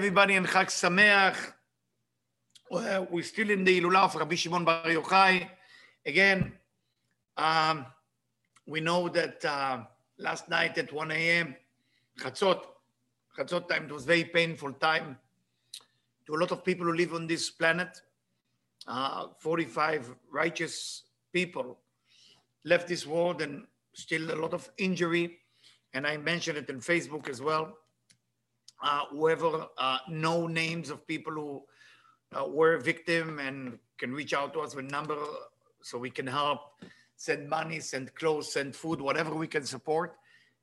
everybody and Chag Sameach. We're still in the Hilula of Rabbi Shimon Bar Yochai. Again, we know that last night at 1 a.m., Chatzot time, it was very painful time to a lot of people who live on this planet. 45 righteous people left this world and still a lot of injury. And I mentioned it in Facebook as well. Whoever know names of people who were a victim and can reach out to us with number so we can help, send money, send clothes, send food, whatever we can support.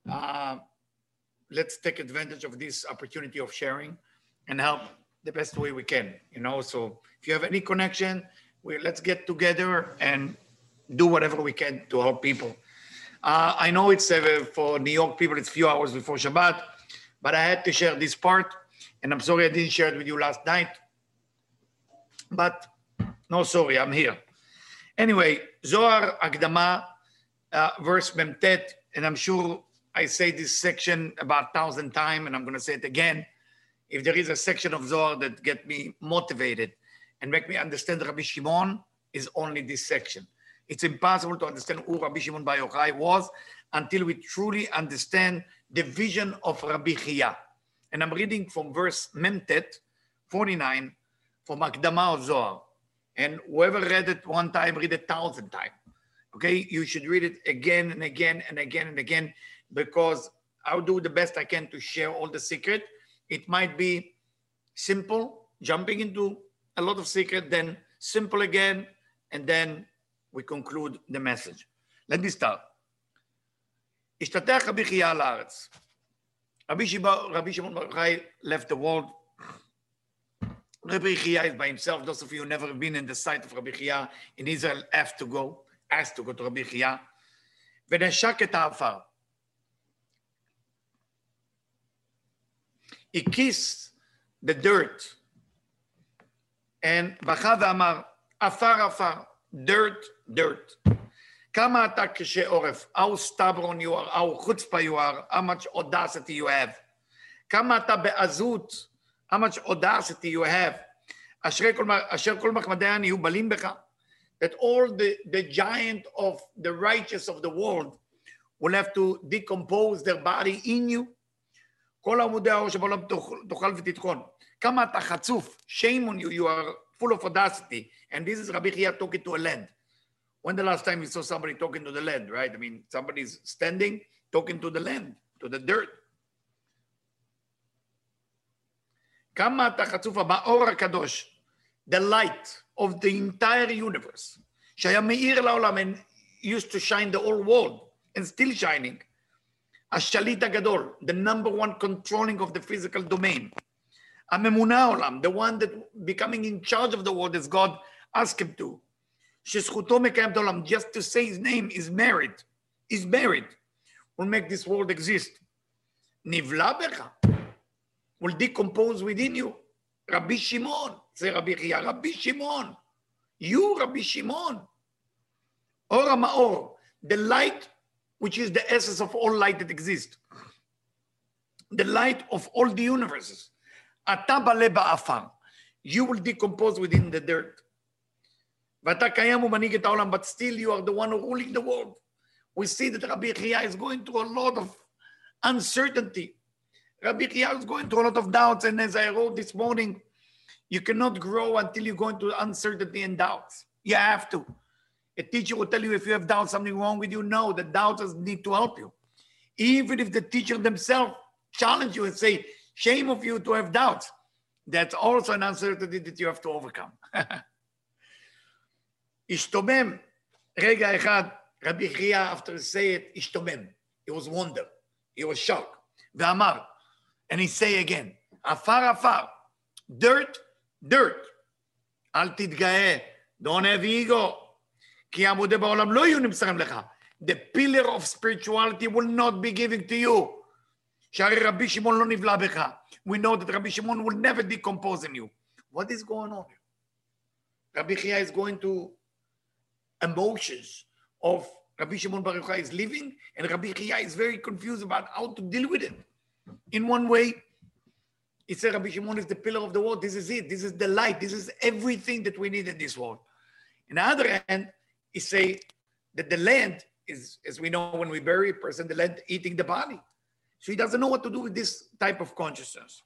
Let's take advantage of this opportunity of sharing and help the best way we can, So if you have any connection, let's get together and do whatever we can to help people. I know it's for New York people, it's a few hours before Shabbat, but I had to share this part, and I'm sorry I didn't share it with you last night. But no, sorry, I'm here. Anyway, Zohar Akdama, verse Memtet, and I'm sure I say this section about 1,000 times, and I'm going to say it again. If there is a section of Zohar that get me motivated and make me understand Rabbi Shimon, is only this section. It's impossible to understand who Rabbi Shimon Bar Yochai was until we truly understand the vision of Rabbi Chia. And I'm reading from verse Memtet 49 from Akdama of Zohar. And whoever read it one time, read it 1,000 times. Okay, you should read it again and again and again and again, because I'll do the best I can to share all the secret. It might be simple, jumping into a lot of secret, then simple again, and then we conclude the message. Let me start. השתטח רבי חייא על הארץ. Rabbi Shimon Bar Yochai left the world. Rabbi Chia is by himself. Those of you who never have been in the site of Rabbi Chia in Israel asked to go to Rabbi Chia. ונשק את העפר. He kissed the dirt. And בכה ואמר, עפר עפר, dirt. כמה אתה קשה עורף, how stubborn you are, how chutzpah you are, how much audacity you have. כמה אתה בעזות, how much audacity you have. אשר כל מחמדיין יהיו בלים בך. That all the giant of the righteous of the world will have to decompose their body in you. כל עמודי האור שבעולם תאכל ותטחון. כמה אתה חצוף, shame on you, you are full of audacity. And this is Rabbi Chia talking to a land. When the last time you saw somebody talking to the land, right? I mean, somebody's standing, talking to the land, to the dirt. כמה אתה חצוף באור הקדוש, the light of the entire universe, שהיה מאיר לעולם and used to shine the whole world and still shining. השליט הגדול, the number one controlling of the physical domain. הממונה העולם, the one that becoming in charge of the world as God asked him to. שזכותו מקיים את העולם, just to say his name is married, will make this world exist. נבלע בך, will decompose within you. Rabbi Shimon, say Rabbi Chia, Rabbi Shimon, you Rabbi Shimon. Or Ma'or, the light which is the essence of all light that exists. The light of all the universes. אתה בלה בעפר, you will decompose within the dirt. ואתה קיים ומנהיג את העולם, but still you are the one ruling the world. We see that Rabbi Chia is going through a lot of uncertainty. Rabbi Chia is going through a lot of doubts, and as I wrote this morning, you cannot grow until you go into uncertainty and doubts. You have to. A teacher will tell you if you have doubts, something wrong with you. No, the doubters need to help you. Even if the teacher themselves challenge you and say, shame of you to have doubts, that's also an uncertainty that you have to overcome. השתומם, רגע אחד, רבי חייא, after he say it, השתומם. He was wonder. He was shocked. ואמר, and he say again, עפר עפר, dirt, אל תתגאה, don't have ego, כי עמודי בעולם לא יהיו נמסרים לך. The pillar of spirituality will not be given to you. שהרי רבי שמעון לא נבלע בך. We know that Rabbi Shimon will never decompose in you. What is going on here? Rabbi Chia is going to emotions of Rabbi Shimon Bar Yochai is living, and Rabbi Chia is very confused about how to deal with it. In one way, He said Rabbi Shimon is the pillar of the world. This is it. This is the light. This is everything that we need in this world. On the other hand, he say that the land is, as we know, when we bury a person, the land eating the body. So he doesn't know what to do with this type of consciousness.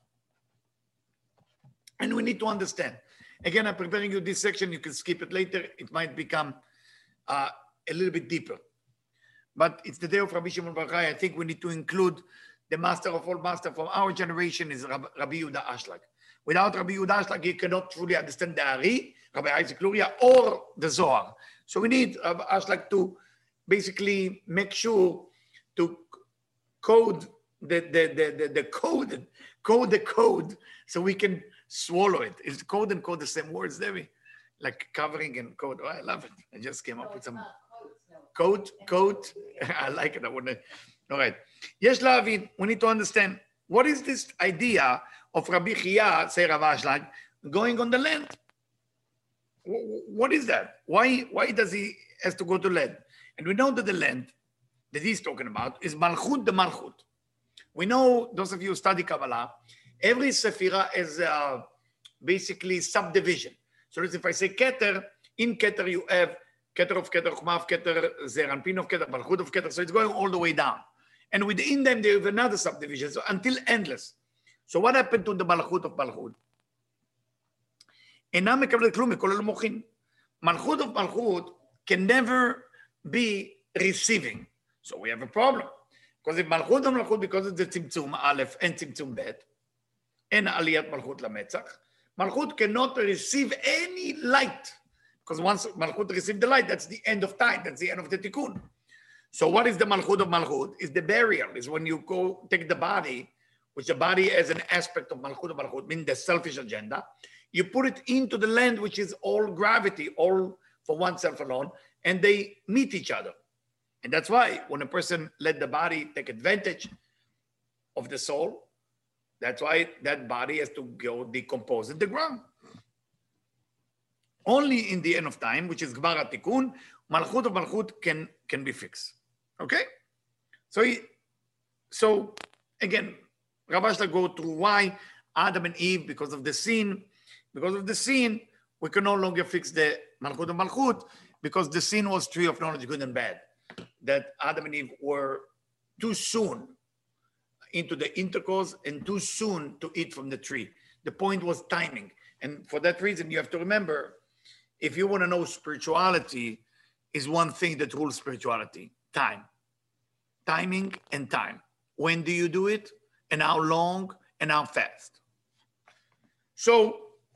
And we need to understand. Again, I'm preparing you this section. You can skip it later. It might become a little bit deeper. But it's the day of Rabbi Shimon Bar Yochai. I think we need to include the master of all masters from our generation is Rabbi Yehuda Ashlag. Without Rabbi Yehuda Ashlag, you cannot truly understand the Ari, Rabbi Isaac Luria, or the Zohar. So we need Rabbi Ashlag to basically make sure to code the code so we can swallow it. Is code and code the same words, Debbie? Like covering and code. Oh, I love it. I just came up with some code. I like it. I want to. All right. Yes, Lavin, we need to understand what is this idea of Rabbi Chia, say Rav Ashlag, going on the land. What is that? Why does he has to go to land? And we know that the land that he's talking about is Malchut the Malchut. We know, those of you who study Kabbalah, every Sephirah is basically subdivision. So if I say Keter, in Keter you have Keter of Keter, Chuma of Keter, Zeranpin of Keter, Malchut of Keter. So it's going all the way down. And within them, they have another subdivision, so until endless. So what happened to the Malchut of Malchut? אינם מקבלת כלום מכל המוחין. Malchut of Malchut can never be receiving. So we have a problem. Because if Malchut of Malchut, because it's the Tzimtzum Aleph and Tzimtzum Bet, and Aliyat Malchut LaMetzach, Malchut cannot receive any light. Because once Malchut receives the light, that's the end of time. That's the end of the Tikkun. So what is the Malchut of Malchut? Is the burial. Is when you go take the body, which the body has an aspect of Malchut of Malchut, meaning the selfish agenda. You put it into the land, which is all gravity, all for oneself alone, and they meet each other. And that's why when a person let the body take advantage of the soul, that's why that body has to go decompose in the ground. Only in the end of time, which is Gmar HaTikun, Malchut of Malchut can be fixed. Okay? So again, Rav Ashlag go through why Adam and Eve, because of the sin, we can no longer fix the Malchut of Malchut, because the sin was tree of knowledge, good and bad. That Adam and Eve were too soon into the intercourse and too soon to eat from the tree. The point was timing. And for that reason, you have to remember, if you want to know spirituality, is one thing that rules spirituality: time. Timing and time. When do you do it? And how long and how fast? So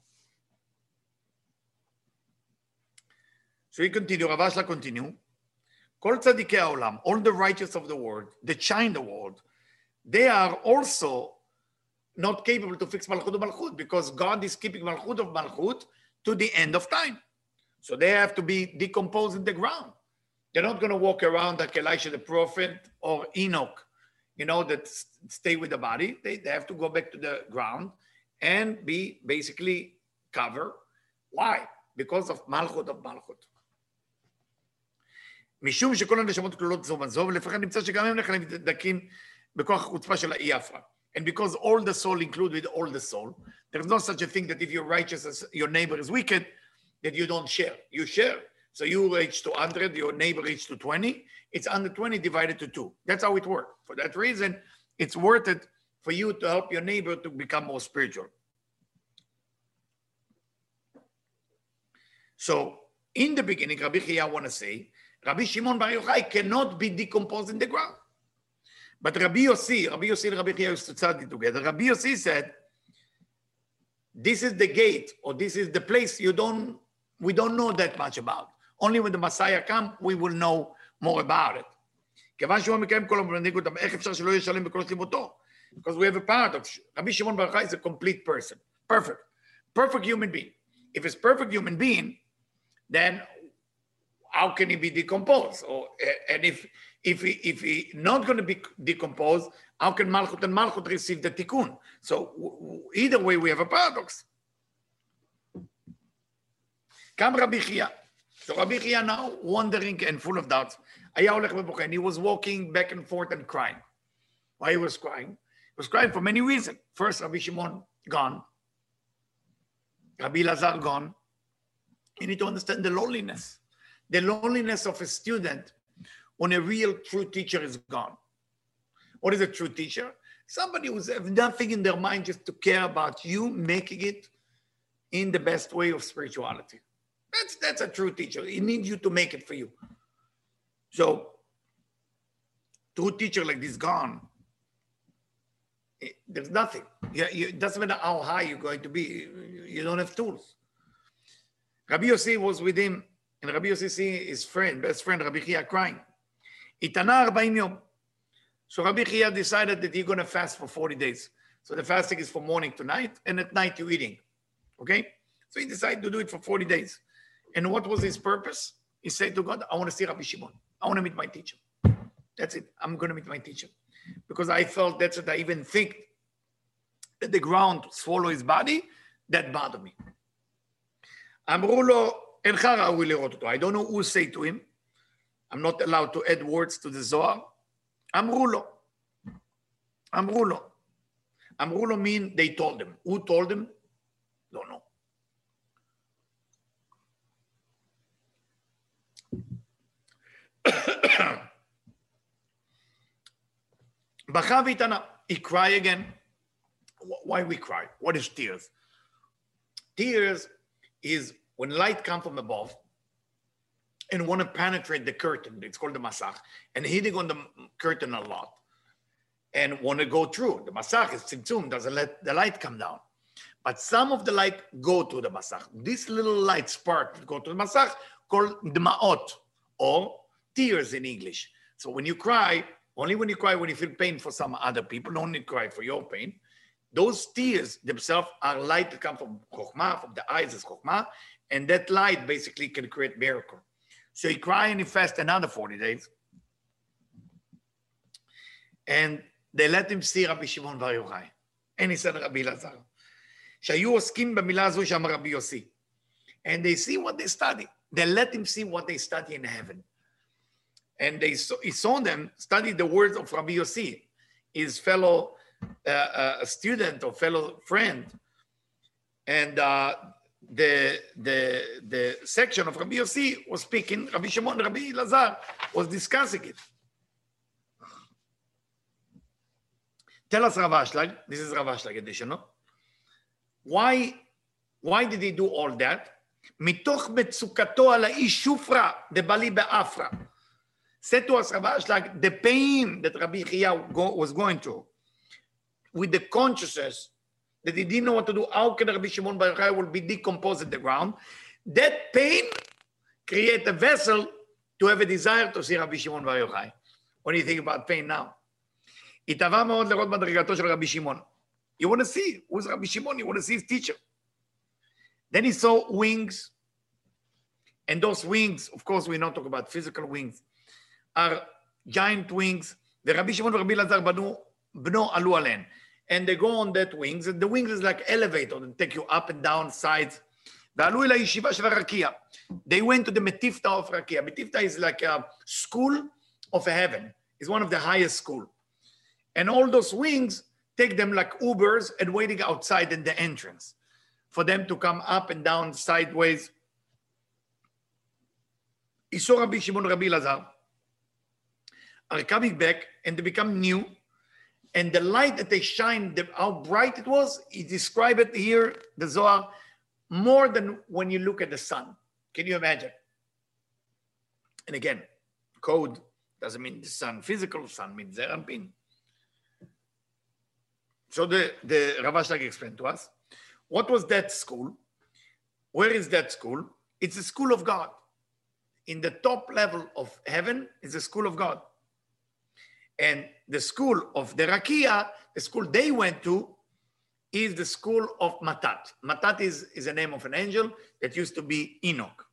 we continue. Rav Ashlag continue. Kol tzadikei haolam, all the righteous of the world, that shine the world, they are also not capable to fix Malchut of Malchut, because God is keeping Malchut of Malchut to the end of time. So they have to be decomposed in the ground. They're not going to walk around like Elisha the prophet or Enoch, that stay with the body. They have to go back to the ground and be basically covered. Why? Because of Malchut of Malchut. משום שכל הנשמות כלולות זו בזו, ולפחות נמצא שגם הם נחלקים בכוח החוצפה של האי הפרעה. And because all the soul include with all the soul, there's no such a thing that if you're righteous as your neighbor is wicked, that you don't share. You share. So you reach to 100, your neighbor reach to 20. It's 120 divided to 2. That's how it works. For that reason, it's worth it for you to help your neighbor to become more spiritual. So in the beginning, Rabbi Chia want to say, Rabbi Shimon Bar Yochai cannot be decomposed in the ground. But Rabbi Yossi and Rabbi Chia used to study together. Rabbi Yossi said, this is the gate, or this is the place we don't know that much about. Only when the Messiah comes, we will know more about it. Because we have a paradox. Rabbi Shimon Bar Yochai is a complete person. Perfect human being. If it's perfect human being, then how can he be decomposed? And if he not going to be decomposed, how can Malchut and Malchut receive the Tikkun? So either way, we have a paradox. Come Rabbi Chia. So Rabbi Chia now wondering and full of doubts. He was walking back and forth and crying. Why he was crying? He was crying for many reasons. First, Rabbi Shimon gone. Rabbi Lazar gone. You need to understand the loneliness. The loneliness of a student when a real true teacher is gone. What is a true teacher? Somebody who's have nothing in their mind just to care about you making it in the best way of spirituality. That's a true teacher. He needs you to make it for you. So, true teacher like this gone, there's nothing. It doesn't matter how high you're going to be. You don't have tools. Rabbi Yossi was with him, and Rabbi Yossi see his friend, best friend, Rabbi Chia, crying. Itana 40 yom. So Rabbi Chia decided that he's going to fast for 40 days. So the fasting is from morning to night, and at night you're eating. Okay? So he decided to do it for 40 days. And what was his purpose? He said to God, I want to see Rabbi Shimon. I want to meet my teacher. That's it. I'm going to meet my teacher. Because I felt that's what I even think that the ground swallow his body, that bothered me. אמרו לו, אינך ראוי לראות אותו. I don't know who say to him. I'm not allowed to add words to the Zohar. אמרו לו. אמרו לו. אמרו לו mean they told him. Who told him? Don't know. בכה והתענה. He cry again. Why we cry? What is tears? Tears is when light comes from above and want to penetrate the curtain. It's called the masach. And hitting on the curtain a lot. And want to go through. The masach is tzimtzum, doesn't let the light come down. But some of the light go to the masach. This little light spark go to the masach called dma'ot, or tears in English. So when you cry, only when you cry when you feel pain for some other people, don't need to cry for your pain. Those tears themselves are light that come from Chokhmah, from the eyes is Chokhmah, and that light basically can create miracle. So he cried and he fasted another 40 days. And they let him see Rabbi Shimon Bar Yochai. And he said Rabbi Lazar. שהיו עוסקים במילה הזו שאמר רבי יוסי. And they see what they study. They let him see what they study in heaven. And he saw them study the words of Rabbi Yossi, his fellow student or fellow friend. And the section of Rabbi Yossi was speaking, Rabbi Shimon, Rabbi Lazar was discussing it. Tell us Rav Ashlag, this is Rav Ashlag edition, no? Why did he do all that? מתוך מצוקתו על האיש שופרה דבלי באפרה. Said to us Rav Ashlag, the pain that Rabbi Chia was going through, with the consciousness that he didn't know what to do, how can Rabbi Shimon Bar Yochai will be decomposed at the ground? That pain create a vessel to have a desire to see Rabbi Shimon Bar Yochai. What do you think about pain now? התאווה מאוד לראות מדרגתו של רבי שמעון. You want to see who's Rabbi Shimon, you want to see his teacher. Then he saw wings, and those wings, of course, we don't talk about physical wings, are giant wings. The Rabbi Shimon and Rabbi Lazar bno alu alen. And they go on that wings, and the wings is like elevator, and take you up and down sides. They went to the Metifta of Rakia. Metifta is like a school of heaven. It's one of the highest school. And all those wings take them like Ubers and waiting outside in the entrance for them to come up and down sideways. He saw Rabbi Shimon, Rabbi Lazar are coming back, and they become new. And the light that they shine, how bright it was, he described it here, the Zohar, more than when you look at the sun. Can you imagine? And again, code doesn't mean the sun, physical sun means Zeir Anpin. So the Rav Ashlag explained to us, what was that school? Where is that school? It's a school of God. In the top level of heaven is the school of God. And the school of the Rakia, the school they went to, is the school of Matat. Matat is the name of an angel that used to be Enoch.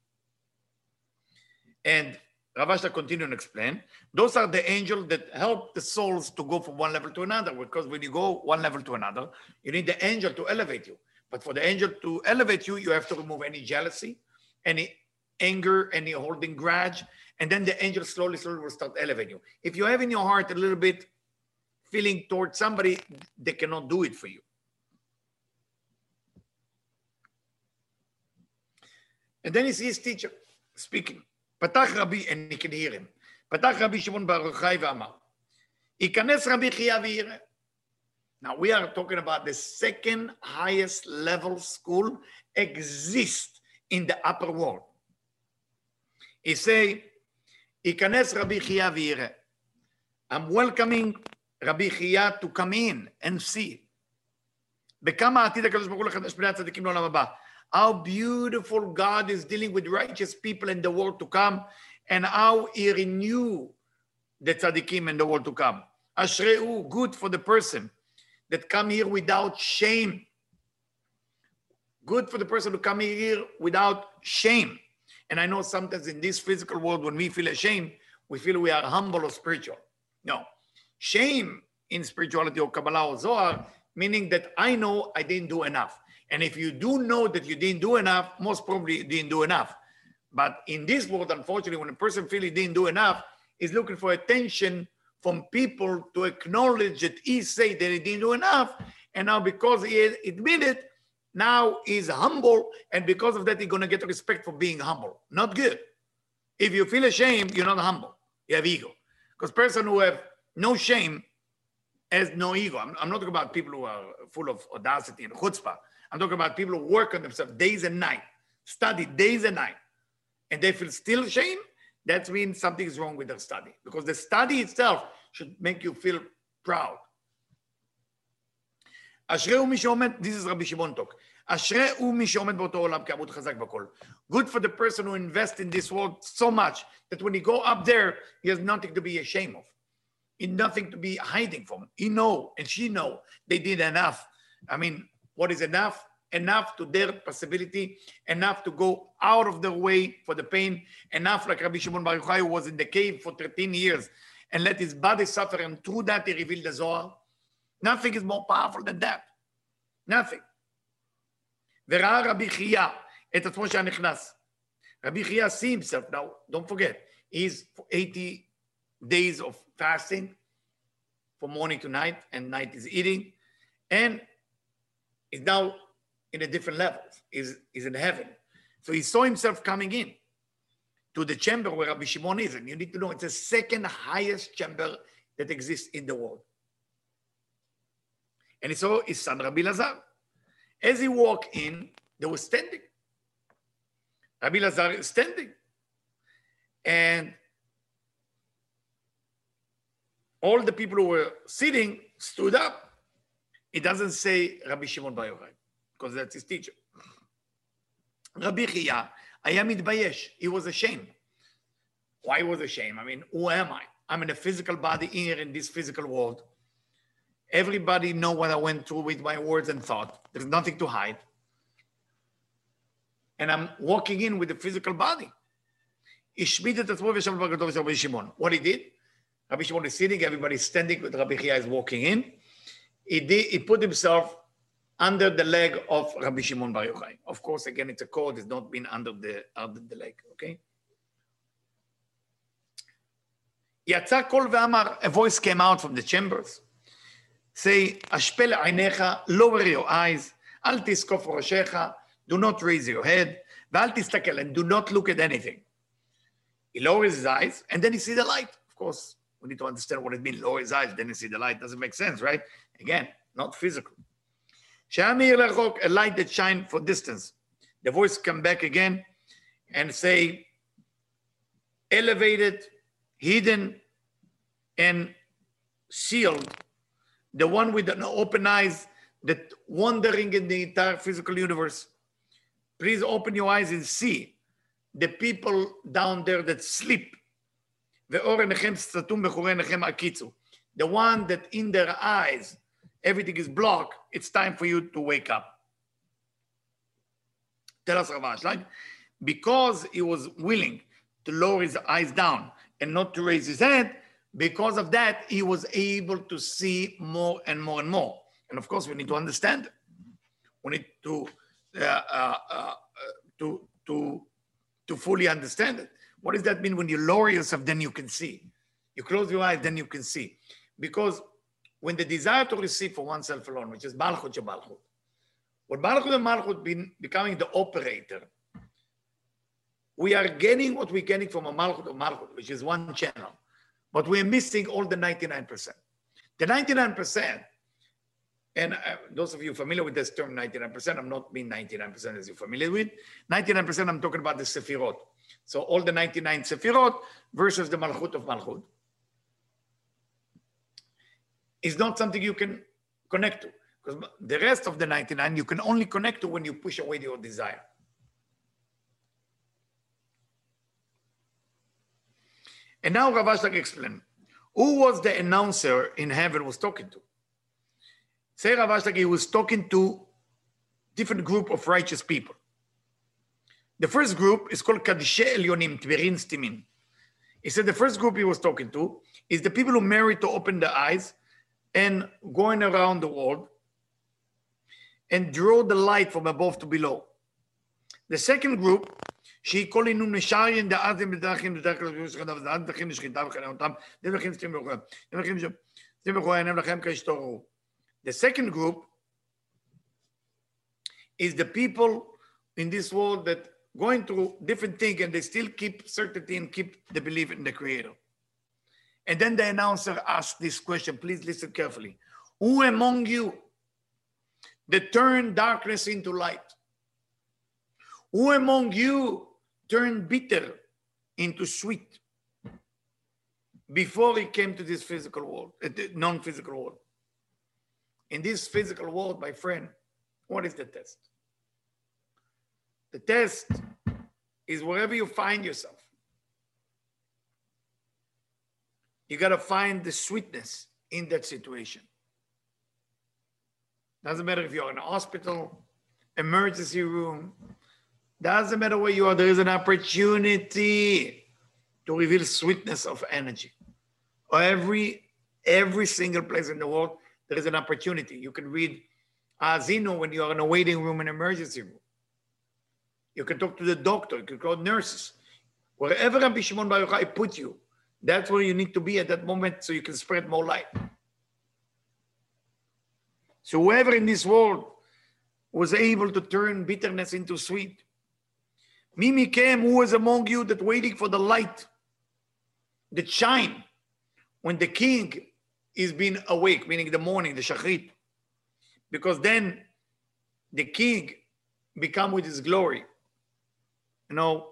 And Rav Ashlag continued and explained, those are the angels that help the souls to go from one level to another, because when you go one level to another, you need the angel to elevate you. But for the angel to elevate you, you have to remove any jealousy, any anger, any holding grudge, and then the angel slowly will start elevating you. If you have in your heart a little bit feeling towards somebody, they cannot do it for you. And then he sees his teacher speaking. פתח רבי, and he can hear him. פתח רבי שמעון בר יוחאי ואמר, ייכנס רבי חייא ויראה. Now we are talking about the second highest level school exists in the upper world. He say, ייכנס רבי חייא ויראה. I'm welcoming רבי חייא to come in and see. בכמה עתיד הקדוש ברוך הוא לחדש בני הצדיקים לעולם הבא. How beautiful God is dealing with righteous people in the world to come, and how he renew the tzaddikim in the world to come. Ashreu, good for the person that come here without shame. Good for the person who come here without shame. And I know sometimes in this physical world, when we feel ashamed, we feel we are humble or spiritual. No. Shame in spirituality or Kabbalah or Zohar, meaning that I know I didn't do enough. And if you do know that you didn't do enough, most probably you didn't do enough. But in this world, unfortunately, when a person feels he didn't do enough, he's looking for attention from people to acknowledge that he said that he didn't do enough. And now because he admitted, now he's humble. And because of that, he's going to get respect for being humble. Not good. If you feel ashamed, you're not humble. You have ego. Because person who have no shame has no ego. I'm not talking about people who are full of audacity and chutzpah. I'm talking about people who work on themselves days and night, study days and night, and they feel still shame. That means something is wrong with their study, because the study itself should make you feel proud. אשרי מי שעומד, this is Rabbi Shimon talk. אשרי מי שעומד באותו עולם כעמוד חזק בכל. Good for the person who invests in this world so much that when he go up there, he has nothing to be ashamed of. He nothing to be hiding from. He know and she know they did enough. I mean, what is enough? Enough to their possibility, enough to go out of their way for the pain, enough like Rabbi Shimon Bar Yochai, who was in the cave for 13 years and let his body suffer, and through that he revealed the Zohar. Nothing is more powerful than that. Nothing. וראה רבי חייא את עצמו שהיה נכנס. Rabbi חייא see himself. Now, don't forget, he's 80 days of fasting from morning to night, and night is eating, and is now in a different level. Is in heaven. So he saw himself coming in to the chamber where Rabbi Shimon is. And you need to know it's the second highest chamber that exists in the world. And he saw his son Rabbi Lazar. As he walked in, they were standing. Rabbi Lazar is standing. And all the people who were sitting stood up. It doesn't say Rabbi Shimon Bar Yochai, because that's his teacher. Rabbi חייא היה מתבייש. He was ashamed. Why he was ashamed? I mean, who am I? I'm in a physical body here in this physical world. Everybody know what I went through with my words and thought. There's nothing to hide. And I'm walking in with the physical body. השמיד את עצמו וישב בגדול של רבי שמעון. What he did? Rabbi Shimon is sitting, everybody's standing, with Rabbi חייא is walking in. He put himself under the leg of Rabbi Shimon Bar Yochai. Of course, again, it's a code. It's not been under the leg, okay? יצא קול ואמר, a voice came out from the chambers. Say, השפל עיניך, lower your eyes, אל תזקוף ראשך, do not raise your head, ואל תסתכל, and do not look at anything. He lowers his eyes, and then he sees the light. Of course, we need to understand what it means. Lower his eyes, then he sees the light. Doesn't make sense, right? Again, not physical. שהיה מאיר לרחוק, a light that shine for distance. The voice come back again and say, elevated, hidden, and sealed, the one with an open eyes that wandering in the entire physical universe. Please open your eyes and see the people down there that sleep. The one that in their eyes, everything is blocked, it's time for you to wake up. Tell us, Rav Ashlag, because he was willing to lower his eyes down and not to raise his head, because of that, he was able to see more and more and more. And of course, we need to understand it. We need to fully understand it. What does that mean? When you lower yourself, then you can see. You close your eyes, then you can see. Because when the desire to receive for oneself alone, which is Malchut Shemalchut, when Malchut and Malchut becoming the operator, we are getting what we're getting from a Malchut of Malchut, which is one channel, but we're missing all the 99%. The 99%, and those of you familiar with this term 99%, I'm not mean 99% as you're familiar with. 99%, I'm talking about the Sefirot. So all the 99 Sefirot versus the Malchut of Malchut is not something you can connect to. Because the rest of the 99, you can only connect to when you push away your desire. And now Rav Ashlag explained, who was the announcer in heaven was talking to? Say Rav Ashlag, he was talking to different group of righteous people. The first group is called Kadishe Elyonim, Tverin Stimin. He said the first group he was talking to is the people who married to open their eyes and going around the world and draw the light from above to below. The second group, the second group is the people in this world that going through different things and they still keep certainty and keep the belief in the Creator. And then the announcer asked this question, please listen carefully. Who among you that turn darkness into light? Who among you turned bitter into sweet before he came to this physical world, non-physical world? In this physical world, my friend, what is the test? The test is wherever you find yourself. You got to find the sweetness in that situation. Doesn't matter if you're in a hospital, emergency room, doesn't matter where you are, there is an opportunity to reveal sweetness of energy. Every single place in the world, there is an opportunity. You can read Azino when you are in a waiting room, an emergency room. You can talk to the doctor, you can call nurses. Wherever Rabbi Shimon Bar Yochai put you, that's where you need to be at that moment so you can spread more light. So whoever in this world was able to turn bitterness into sweet, Mimi came, who was among you that waiting for the light that shine when the king is being awake, meaning the morning, the shachrit. Because then the king become with his glory. You know,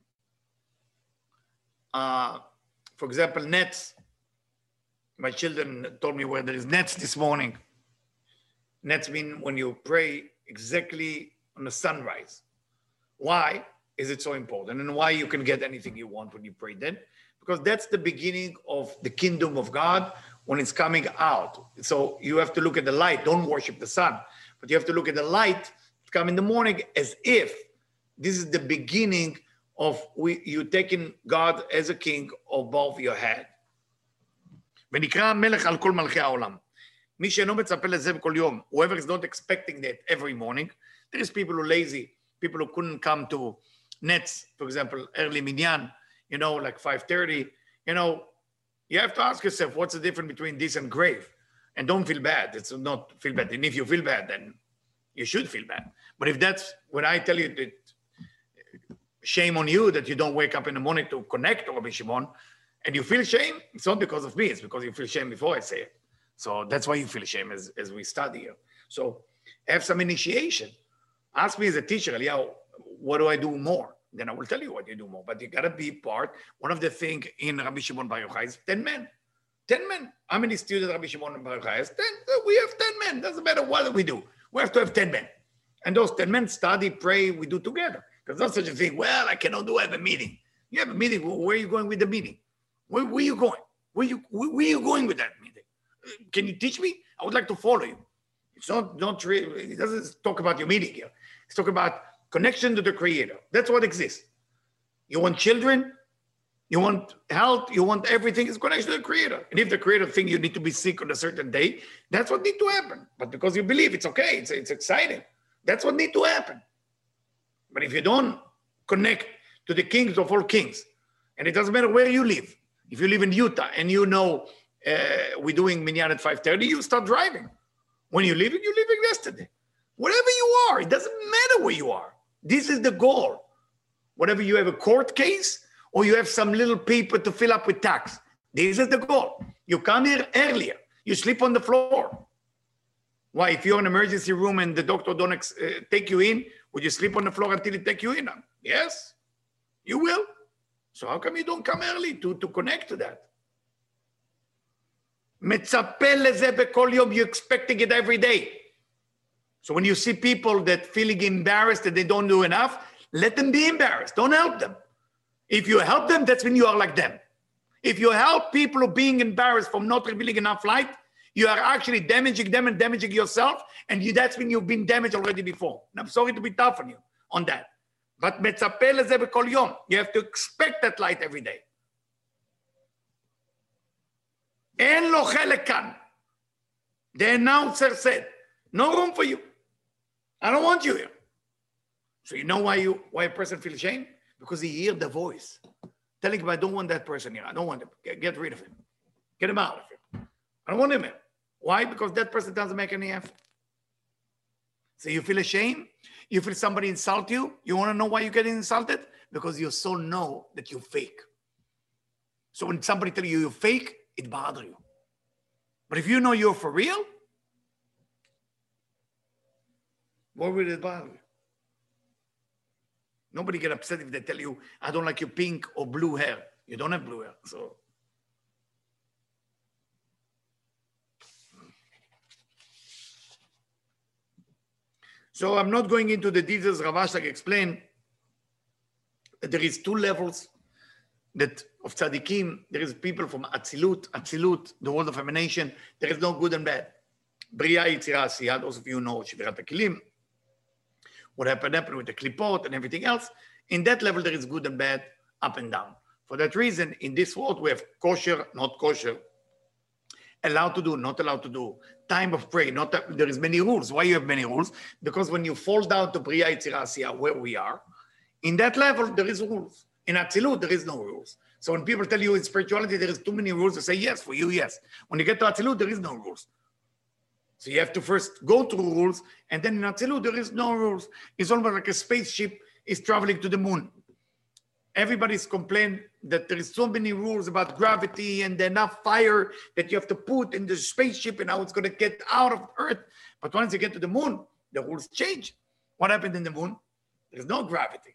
for example, nets. My children told me where there is nets this morning. Nets mean when you pray exactly on the sunrise. Why is it so important? And why you can get anything you want when you pray then? Because that's the beginning of the kingdom of God when it's coming out. So you have to look at the light. Don't worship the sun. But you have to look at the light come in the morning as if this is the beginning of you taking God as a king above your head. ונקרא מלך על כל מלכי העולם. מי שאינו מצפה לזה בכל יום, whoever is not expecting that every morning, there is people who are lazy, people who couldn't come to nets, for example, early minyan, you know, like 5:30, you know, you have to ask yourself, what's the difference between this and grave? And don't feel bad. It's not feel bad. And if you feel bad, then you should feel bad. But if that's when I tell you that, shame on you that you don't wake up in the morning to connect to Rabbi Shimon, and you feel shame, it's not because of me, it's because you feel shame before I say it. So that's why you feel shame as we study here. So have some initiation. Ask me as a teacher, Eliyahu, what do I do more? Then I will tell you what you do more. But you got to be part. One of the things in Rabbi Shimon Bar Yochai is 10 men. 10 men. How many students Rabbi Shimon Bar Yochai has? 10. We have 10 men. Doesn't matter what we do. We have to have 10 men. And those 10 men study, pray, we do together. There's not such a thing, well, I cannot do, I have a meeting. You have a meeting, where are you going with the meeting? Where are you going? Where are you going with that meeting? Can you teach me? I would like to follow you. It's not really, it doesn't talk about your meeting here. It's talking about connection to the Creator. That's what exists. You want children, you want health, you want everything. It's connection to the Creator. And if the Creator thinks you need to be sick on a certain day, that's what needs to happen. But because you believe it's okay, it's exciting. That's what needs to happen. But if you don't connect to the kings of all kings, and it doesn't matter where you live, if you live in Utah and you know we're doing minyan at 5:30, you start driving. When you're leaving yesterday. Wherever you are, it doesn't matter where you are. This is the goal. whatever you have a court case or you have some little paper to fill up with tax. This is the goal. You come here earlier. You sleep on the floor. Why? If you're in an emergency room and the doctor don't take you in, would you sleep on the floor until he take you in? Yes, you will. So how come you don't come early to connect to that? מצפה לזה בכל יום, you're expecting it every day. So when you see people that feeling embarrassed that they don't do enough, let them be embarrassed. Don't help them. If you help them, that's when you are like them. If you help people who are being embarrassed from not revealing enough light, you are actually damaging them and damaging yourself, and that's when you've been damaged already before. And I'm sorry to be tough on you on that. But מצפה לזה בכל יום. You have to expect that light every day. אין לו חלק כאן. The announcer said, no room for you. I don't want you here. So you know why a person feels shame? Because he hears the voice telling him, I don't want that person here. I don't want him. Get rid of him. Get him out of here. I don't want him here. Why? Because that person doesn't make any effort. So you feel ashamed? You feel somebody insult you? You want to know why you're getting insulted? Because your soul know that you're fake. So when somebody tells you you're fake, it bothers you. But if you know you're for real, what will it bother you? Nobody get upset if they tell you, I don't like your pink or blue hair. You don't have blue hair, so. So I'm not going into the details. Rav Ashlag explained that there is two levels that of tzaddikim. There is people from Atzilut, the world of emanation. There is no good and bad. Bria, Yitzira, Asiyah, those of you know, Shvirat HaKelim, what happened with the klipot and everything else. In that level, there is good and bad, up and down. For that reason, in this world, we have kosher, not kosher, allowed to do, not allowed to do, time of prayer, not that, there is many rules. Why you have many rules? Because when you fall down to Bria, Yitzira, Asiyah, where we are, in that level, there is rules. In Atzilut, there is no rules. So when people tell you in spirituality, there is too many rules, they say, yes, for you, yes. When you get to Atzilut, there is no rules. So you have to first go through rules, and then in Atzilut, there is no rules. It's almost like a spaceship is traveling to the moon. Everybody's complained that there is so many rules about gravity and enough fire that you have to put in the spaceship and how it's going to get out of Earth. But once you get to the moon, the rules change. What happened in the moon? There's no gravity.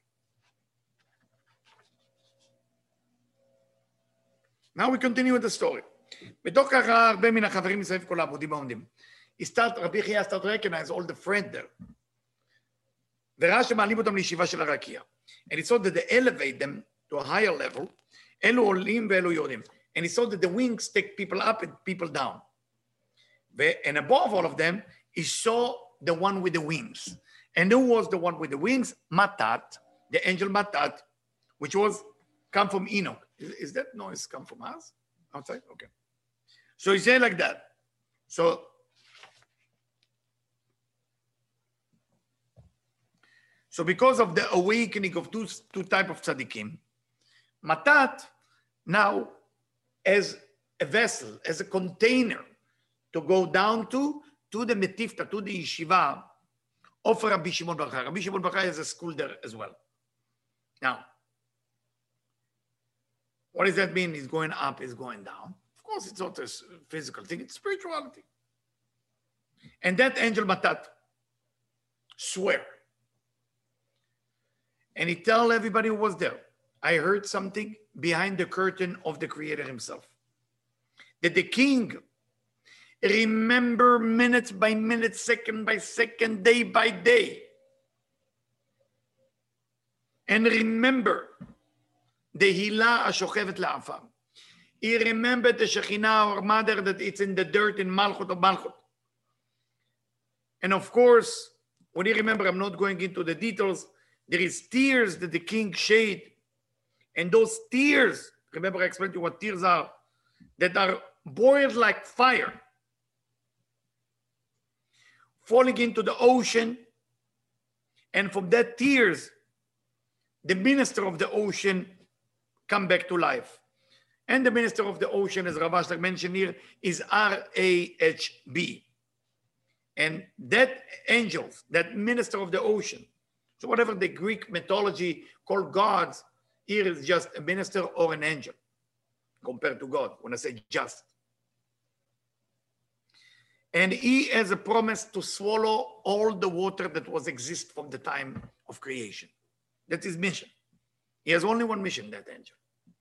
Now we continue with the story. בתוך ככה הרבה מן החברים מסביב כל העבודים העומדים. רבי חייא start to recognize all the friends there. וראה שמעלים אותם לישיבה של הרקיע. And he saw that they elevate them to a higher level. אלו עולים ואלו יורדים. And he saw that the wings take people up and people down. And above all of them, he saw the one with the wings. And who was the one with the wings? Matat, the angel Matat, which was come from Enoch. Is that noise come from us? Outside? Okay. So he said like that. So because of the awakening of two types of tzaddikim, Matat now as a vessel, as a container to go down to the Metifta, to the yeshiva of Rabbi Shimon Bar Yochai. Rabbi Shimon Bar Yochai has a school there as well. Now, what does that mean? He's going up, he's going down. Of course, it's not a physical thing, it's spirituality. And that angel Matat swear. And he tell everybody who was there, I heard something behind the curtain of the Creator himself. That the king remember minute by minute, second by second, day by day. And remember the Hilah Ashochevet La'afar. He remembered the Shekhinah, our mother, that it's in the dirt in Malchut of Malchut. And of course, when you remember, I'm not going into the details, there is tears that the king shed. And those tears, remember I explained to you what tears are, that are boiled like fire, falling into the ocean. And from that tears, the minister of the ocean come back to life. And the minister of the ocean, as Rav Ashlag mentioned here, is Rahb. And that angel, that minister of the ocean, So whatever the Greek mythology called gods, here is just a minister or an angel compared to God, when I say just. And he has a promise to swallow all the water that was exist from the time of creation. That's his mission. He has only one mission, that angel.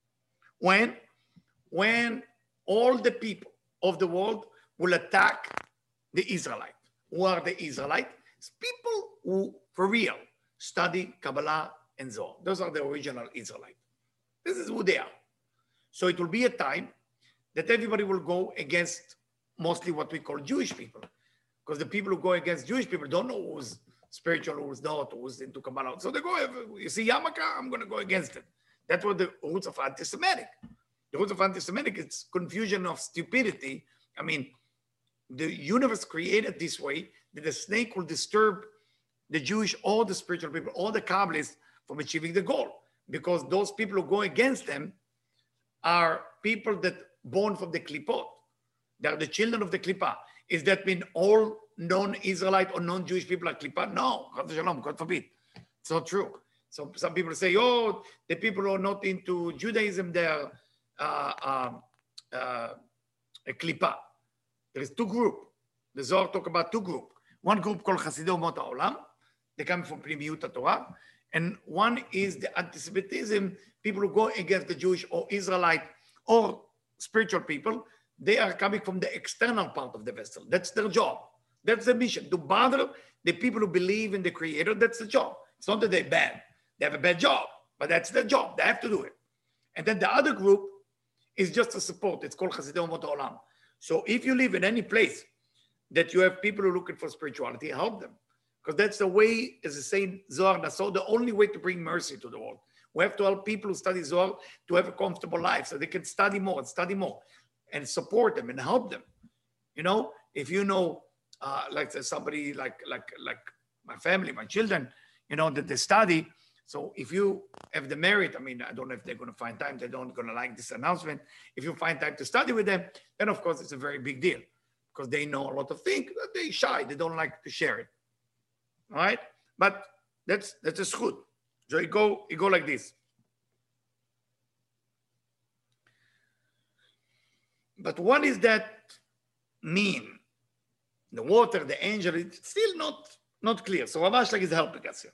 When all the people of the world will attack the Israelite. Who are the Israelites? It's people who, for real, study Kabbalah and Zohar. Those are the original Israelites. This is who they are. So it will be a time that everybody will go against mostly what we call Jewish people. Because the people who go against Jewish people don't know who's spiritual, who's not, who's into Kabbalah. So they go, you see Yarmulke, I'm going to go against it. That's what the roots of anti-Semitic. The roots of anti-Semitic is confusion of stupidity. I mean, the universe created this way that the snake will disturb the Jewish or the spiritual people, or the Kabbalists from achieving the goal. Because those people who go against them are people that born from the Klipot. They are the children of the Klippa. Is that mean all non-Israelite or non-Jewish people are Klippa? No, God forbid. It's not true. So some people say, oh, the people who are not into Judaism, they are a Klippa. There is two groups. The Zohar talk about two groups. One group called Chasidei Umot HaOlam. They come from Pnimiyut Torah. And one is the anti-Semitism, people who go against the Jewish or Israelite or spiritual people. They are coming from the external part of the vessel. That's their job. That's the mission, to bother the people who believe in the Creator. That's the job. It's not that they're bad. They have a bad job, but that's their job. They have to do it. And then the other group is just a support. It's called Chasidei Umot HaOlam. So if you live in any place that you have people who are looking for spirituality, help them. Because that's the way, as the saying Zohar Naso, the only way to bring mercy to the world. We have to help people who study Zohar to have a comfortable life so they can study more and support them and help them. You know, if you know, like somebody like my family, my children, you know, that they study. So if you have the merit, I mean, I don't know if they're going to find time, they don't going to like this announcement. If you find time to study with them, then of course it's a very big deal because they know a lot of things. They're shy, they don't like to share it. All right, but that's a schut. So you go like this. But what does that mean? The water, the angel, it's still not clear. So Rav Ashlag is helping us here.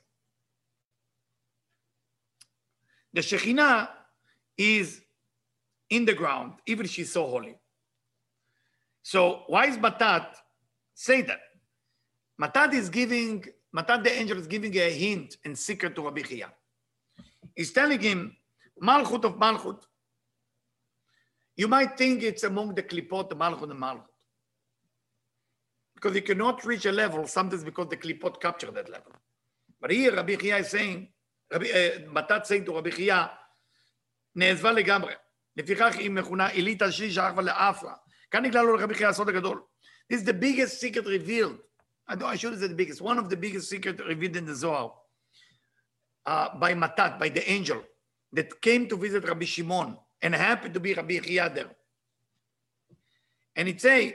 The Shekhinah is in the ground, even if she's so holy. So why is Matat say that? Matat the angel is giving a hint and secret to Rabbi Chia. He's telling him, Malchut of Malchut. You might think it's among the Klipot, the Malchut and Malchut. Because you cannot reach a level, sometimes because the Klipot capture that level. But here Rabbi Chia is saying, Matat saying to Rabbi Chia, נעזבה לגמרי. לפיכך היא מכונה עילית על שליש האחווה לאפרה. כאן נגלה לו לרבי חייא הסוד הגדול. This is the biggest secret revealed. I should say the biggest. One of the biggest secrets revealed in the Zohar by Matat, by the angel that came to visit Rabbi Shimon and happened to be Rabbi Chia there. And it say,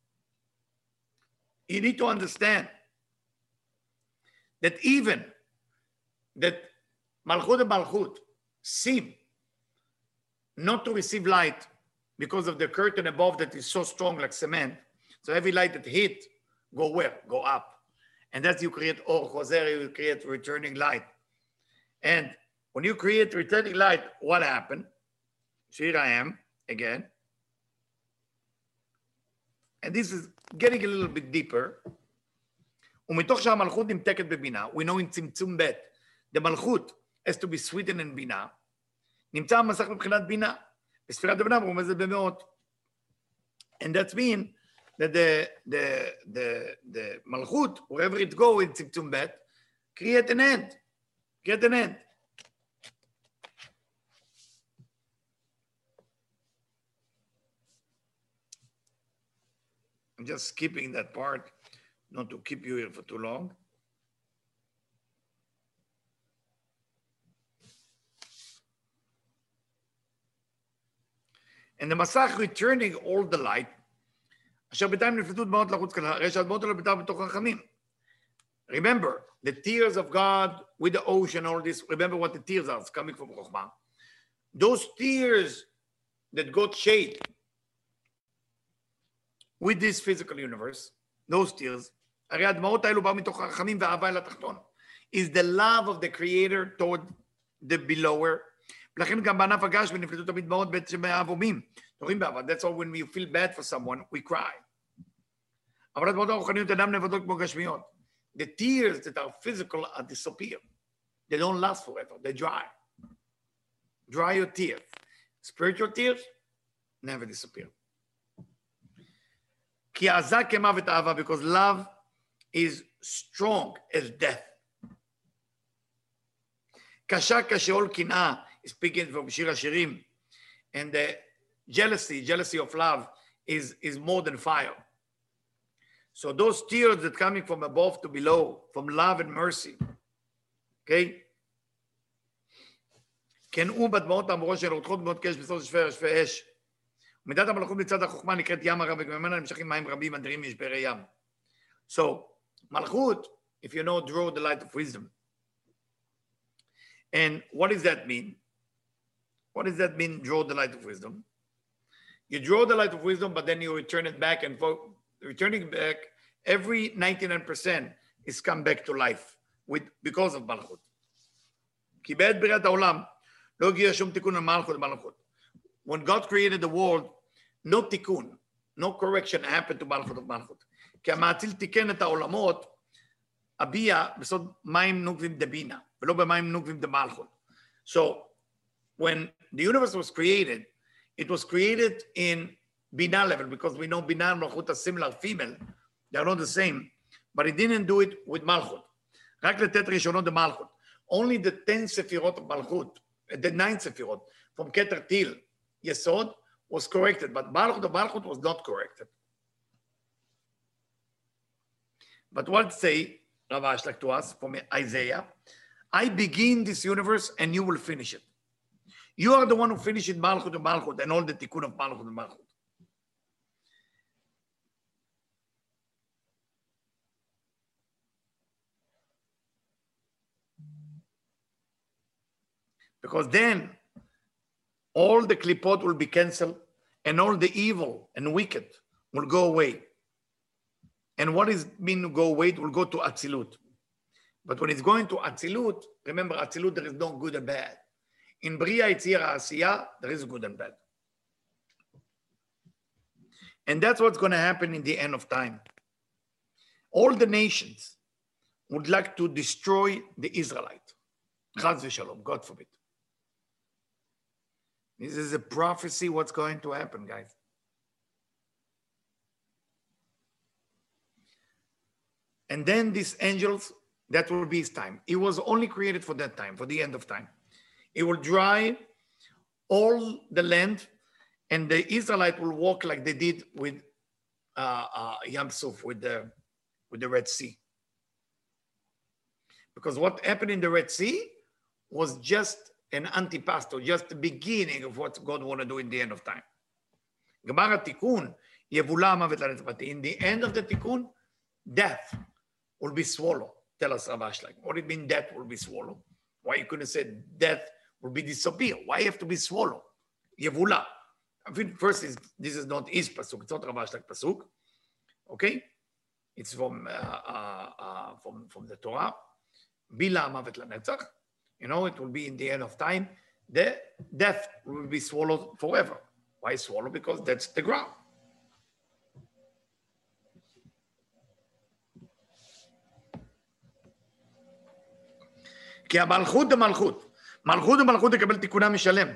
you need to understand that even that Malchut and Malchut seem not to receive light because of the curtain above that is so strong like cement. So every light that hit, go where? Go up. And that's you create Or Choser, you create returning light. And when you create returning light, what happened? So here I am again. And this is getting a little bit deeper. ומתוך שהמלכות נמתקת בבינה, we know in צמצום ב', the מלכות has to be sweetened in בינה, נמצא המסך מבחינת בינה, בספירת הבינה הוא רומז במאות. And that's mean that the מלכות, wherever it go in צמצום ב', create an end. I'm just skipping that part, not to keep you here for too long. And the Masach returning all the light, אשר בינתיים נפלטו דמעות לחוץ כלל, הרי שהדמעות האלה ביטה בתוך רחמים. Remember, the tears of God with the ocean, all this, remember what the tears are. It's coming from Chokhmah. Those tears that got shade with this physical universe, those tears, הרי הדמעות האלו באו מתוך הרחמים והאהבה אל התחתון, is the love of the creator toward the belower. ולכן גם בענף הגשמי נפלטו תמיד דמעות בעצם מהאבומים. תורים באהבה, that's all when we feel bad for someone, we cry. אבל הדמעות הרוחניות אינן נבדות כמו גשמיות. The tears that are physical are disappear. They don't last forever, they dry. Dry your tears. Spiritual tears never disappear. כי עזה כמוות אהבה, because love is strong as death. קשה כשאול קנאה, speaking from שיר השירים, and the jealousy of love is more than fire. So those tears that coming from above to below, from love and mercy, okay? כנעו בדמעות המורות של רותחות דמעות קש בסוד שפי אש. ומידת המלכות מצד החוכמה נקראת ים הרב, וממנה נמשכים מים רבים אדירים משברי ים. So, Malchut, if you know, draw the light of wisdom. And what does that mean? What does that mean, draw the light of wisdom? You draw the light of wisdom, but then you return it back, and for returning back, every 99% is come back to life because of Malchut. כי בעת בריאת העולם לא הגיע שום תיקון למלכות. When God created the world, no tikkun, no correction happened to Malchut. כי המאציל תיקן את העולמות, הביע בסוד מים נוקבים דבינה, ולא במים נוקבים דמלכות. So, when the universe was created, it was created in Bina level, because we know Bina and Malchut are similar, female, they are not the same, but he didn't do it with Malchut. רק לתת ראשונות דמלכות. Only the 10 Sefirot of Malchut, the 9 Sefirot, from Keter till Yesod, was corrected, but Malchut was not corrected. But what say Rav Ashlag to us from Isaiah? I begin this universe and you will finish it. You are the one who finished Malchut and all the tikkun of Malchut and Malchut. Because then all the klipot will be canceled and all the evil and wicked will go away. And what is mean to go away? It will go to Atzilut. But when it's going to Atzilut, remember Atzilut, there is no good and bad. In Bria, Yitzira, Asiya, there is good and bad. And that's what's going to happen in the end of time. All the nations would like to destroy the Israelite. Chaz v'shalom, God forbid. This is a prophecy what's going to happen, guys. And then these angels, that will be his time. It was only created for that time, for the end of time. It will dry all the land, and the Israelite will walk like they did with Yam Suf, with the Red Sea. Because what happened in the Red Sea was just an antipasto, just the beginning of what God want to do in the end of time. Gemara Tikkun, Yevula Mavet Lanetz. In the end of the Tikkun, death will be swallowed. Tell us, Rav Ashlag, what do you mean death will be swallowed? Why you couldn't say death will be disappear? Why you have to be swallowed? Yevula. I think first this is not his pasuk. It's not Rav Ashlag pasuk. Okay, it's from the Torah. Bila Mavet Lanetzach. You know, it will be in the end of time. The death will be swallowed forever. Why swallow? Because that's the ground. כי המלכות דמלכות. מלכות דמלכות תקבל תיקונה משלם.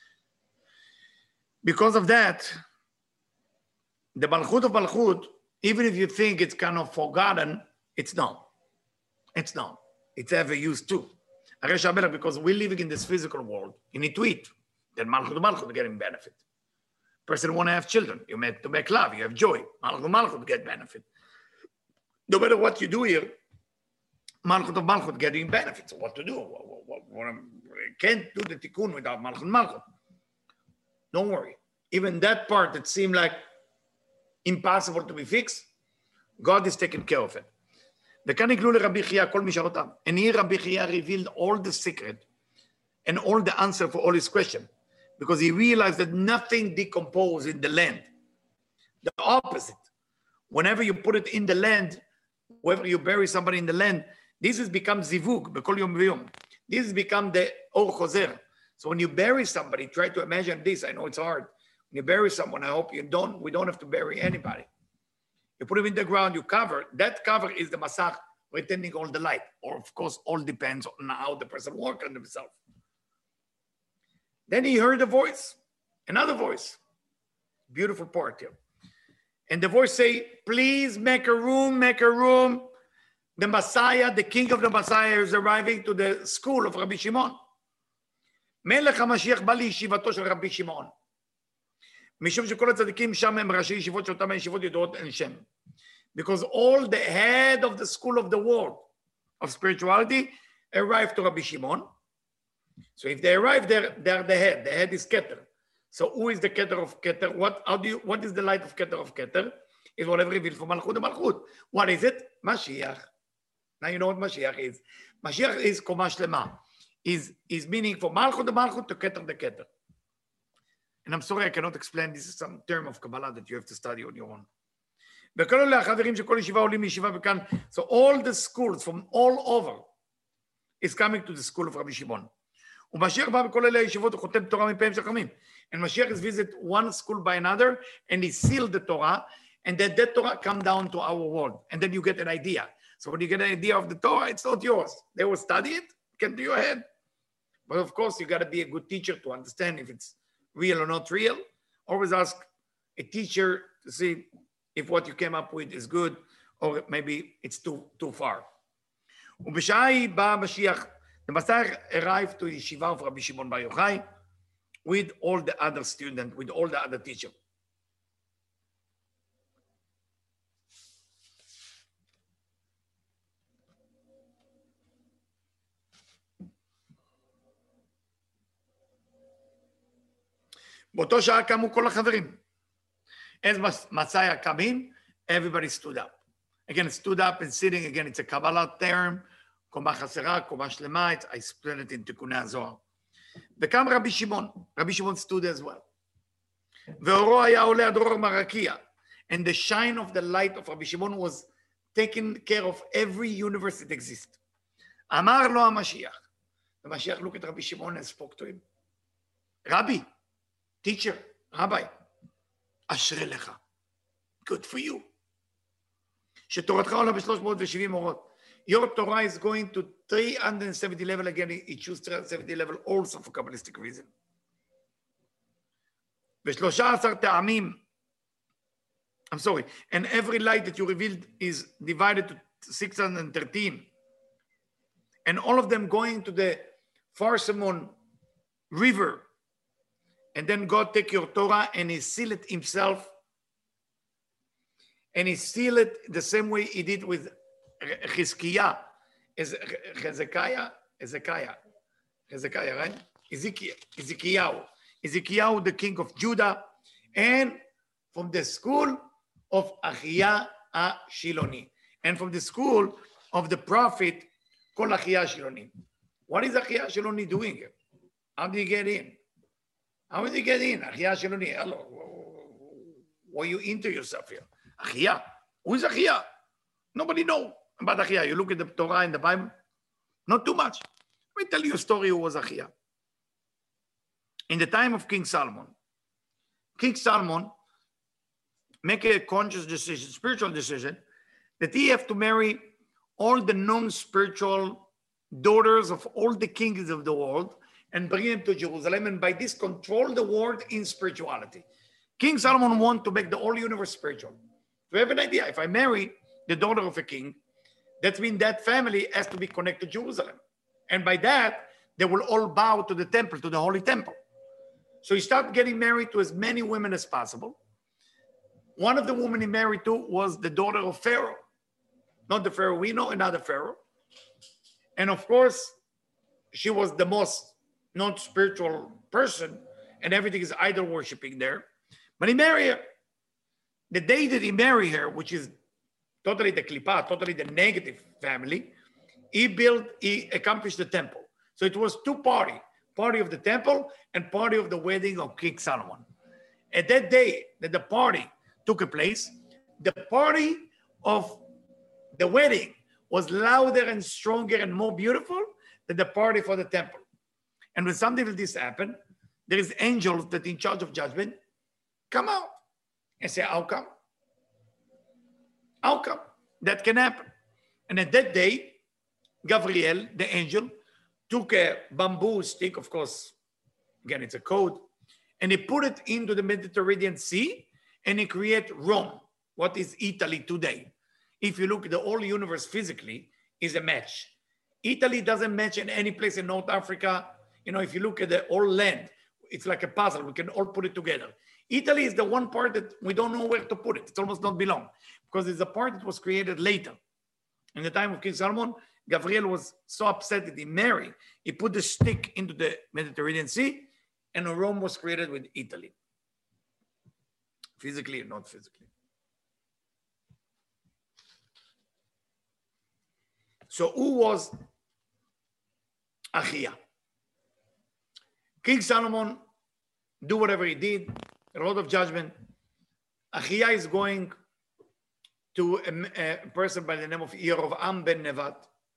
Because of that, the malchut of malchut, even if you think it's kind of forgotten, it's not. It's not. It's ever used too. Because we're living in this physical world, you need to eat. Then malchut malchut getting benefit. Person want to have children, you make to make love, you have joy. Malchut malchut get benefit. No matter what you do here, malchut of malchut getting benefits. What to do? Can't do the tikkun without malchut malchut. Don't worry. Even that part that seemed like impossible to be fixed, God is taking care of it. וכאן הגלו לרבי חייא כל משאלותיו. And here Rabbi Chiya revealed all the secret and all the answer for all his questions. Because he realized that nothing decomposed in the land. The opposite. Whenever you put it in the land, whenever you bury somebody in the land, this has become zivug, b'kol yom v'yom. This has become the or chozer. So when you bury somebody, try to imagine this. I know it's hard. When you bury someone, I hope we don't have to bury anybody. You put him in the ground, you cover. That cover is the masach retaining all the light. Or of course, all depends on how the person works on himself. Then he heard a voice, another voice. Beautiful part here. And the voice say, please make a room, make a room. The Messiah, the king of the Messiah is arriving to the school of Rabbi Shimon. מלך המשיח בא לישיבתו של רבי שמעון. משום שכל הצדיקים שם הם ראשי ישיבות שאותם הישיבות ידועות אין שם. Because all the head of the school of the world of spirituality arrived to Rabbi Shimon. So if they arrive there, they're the head. The head is Keter. So who is the Keter of Keter? What is the light of Keter of Keter? Is whatever revealed from Malchut to Malchut. What is it? Mashiach. Now you know what Mashiach is. Mashiach is Komash Lema. Is meaning from Malchut to Malchut to Keter to Keter. And I'm sorry I cannot explain. This is some term of Kabbalah that you have to study on your own. So all the schools from all over is coming to the school of Rabbi Shimon. And Mashiach is visit one school by another and he sealed the Torah and that Torah come down to our world. And then you get an idea. So when you get an idea of the Torah, it's not yours. They will study it, get to your head. But of course, you got to be a good teacher to understand if it's real or not real. Always ask a teacher to see if what you came up with is good or maybe it's too far. The Messiah arrived to the yeshiva of Rabbi Shimon Bar Yochai with all the other students, with all the other teachers. באותו שעה קמו כל החברים. As Messiah come in, everybody stood up. Again, stood up and sitting. Again, it's a Kabbalah term. קומה חסרה, קומה שלמה. I explain it in תיקוני הזוהר. וקם רבי שמעון. רבי שמעון stood as well. ואורו היה עולה עד אור מרקיע. And the shine of the light of Rabbi Shimon was taking care of every universe that exists. אמר לו המשיח. The Mashiach looked at Rabbi Shimon and spoke to him. Rabbi, teacher, Rabbi, אשרי לך. Good for you. שתורתך עולה ב-370 אורות. Your Torah is going to 370 level again. It choose 370 level also for Kabbalistic reason. ו-13 טעמים. I'm sorry. And every light that you revealed is divided to 613. And all of them going to the Farsamon river. And then God take your Torah and he seal it himself. And he seal it the same way he did with Chizkiah. Hezekiah, right? Ezekiel, the king of Judah. And from the school of Achia Shiloni. And from the school of the prophet called Achia Shiloni. What is Achia Shiloni doing here? How did he get in? How did he get in? Achia Shiloni. Hello. Why you into yourself here? Achia. Who is Achia? Nobody knows about Achia. You look at the Torah and the Bible. Not too much. Let me tell you a story who was Achia. In the time of King Solomon make a conscious decision, spiritual decision, that he have to marry all the non-spiritual daughters of all the kings of the world and bring them to Jerusalem, and by this control the world in spirituality. King Solomon wanted to make the whole universe spiritual. You have an idea. If I marry the daughter of a king, that means that family has to be connected to Jerusalem. And by that, they will all bow to the temple, to the holy temple. So he started getting married to as many women as possible. One of the women he married to was the daughter of Pharaoh. Not the Pharaoh we know, another Pharaoh. And of course, she was the most not spiritual person, and everything is idol worshiping there. But he married her. The day that he married her, which is totally the klipa, totally the negative family, he accomplished the temple. So it was two party of the temple and party of the wedding of King Solomon. At that day that the party took place, the party of the wedding was louder and stronger and more beautiful than the party for the temple. And when something like this happened, there is angels that in charge of judgment come out and say, how come? How come that can happen? And at that day, Gabriel, the angel, took a bamboo stick, of course, again, it's a code, and he put it into the Mediterranean Sea, and he created Rome, what is Italy today. If you look at the whole universe physically, is a match. Italy doesn't match in any place in North Africa. You know, if you look at the whole land, it's like a puzzle. We can all put it together. Italy is the one part that we don't know where to put it. It's almost not belong because it's a part that was created later. In the time of King Solomon, Gabriel was so upset that he married. He put the stick into the Mediterranean Sea, and Rome was created with Italy. Physically and not physically. So who was Achia? King Solomon do whatever he did, a lot of judgment. Achia is going to a person by the name of Yerovam ben Nevat,